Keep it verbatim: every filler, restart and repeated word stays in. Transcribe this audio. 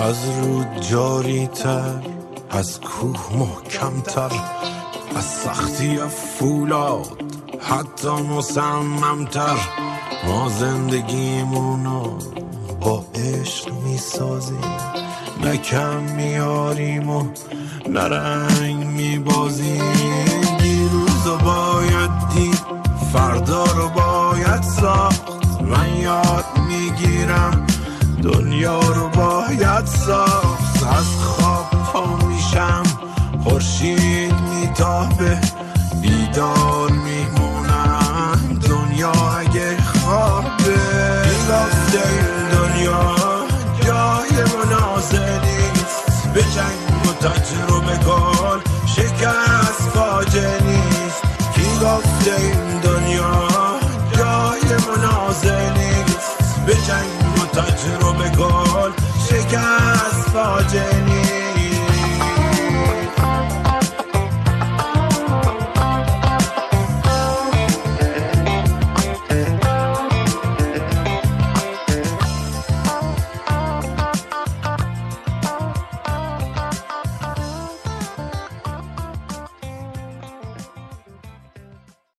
از رود جاری تر، از کوه محکم تر، از سختی فولاد حتی مصمم تر. ما زندگیمونو با عشق میسازیم، نه کم میاریم و نه رنگ میبازیم. دیروزو باید دید، فردا رو باید ساخت. من یاد میگیرم دنیا رو باید ساخت. از خواب پا میشم، خورشید میتابه، بیدار میمونم دنیا اگه خوابه. این گفته این دنیا جای مناسب نیست، به جنگ و تجربه کن شکست فاجعه نیست. کی گفته این دنیا جای مناسب نیست، به جنگ و تجربه کن شکست فاجعه نیست.